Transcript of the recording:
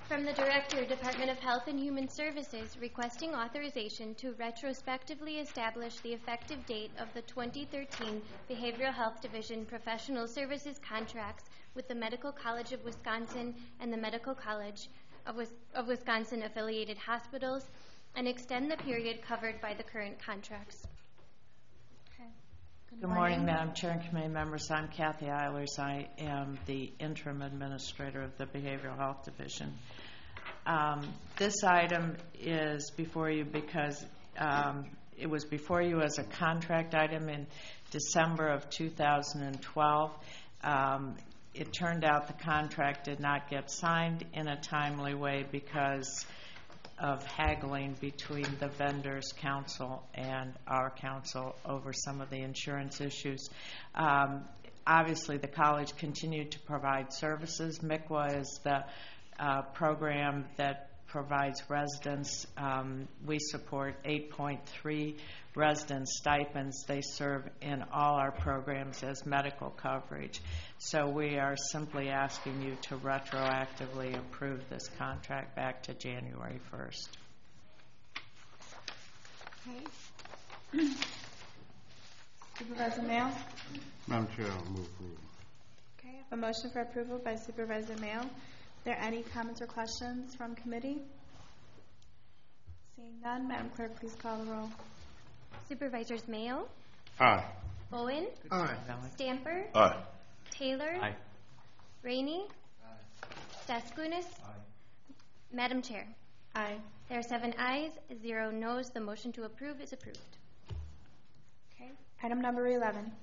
From the Director, Department of Health and Human Services, requesting authorization to retrospectively establish the effective date of the 2013 Behavioral Health Division Professional Services contracts with the Medical College of Wisconsin and the Medical College of Wisconsin affiliated hospitals, and extend the period covered by the current contracts. Okay. Good morning, Madam Chair and committee members. I'm Kathy Eilers. I am the interim administrator of the Behavioral Health Division. This item is before you because it was before you as a contract item in December of 2012. It turned out the contract did not get signed in a timely way because of haggling between the vendors' council and our council over some of the insurance issues. Obviously, the college continued to provide services. MICWA is the program that provides residents. We support 8.3 resident stipends. They serve in all our programs as medical coverage. So we are simply asking you to retroactively approve this contract back to January 1st. Okay. Supervisor Mayo? Madam Chair, I'll move approval. Okay, I have a motion for approval by Supervisor Mayo. Are there any comments or questions from committee? Seeing none, Madam Clerk, please call the roll. Supervisors Mayo, Aye. Bowen, Aye. Stamper, Aye. Taylor, Aye. Rainey, Daskunis, Madam Chair. Aye. There are 7 ayes, 0 noes. The motion to approve is approved. Okay. Item number 11.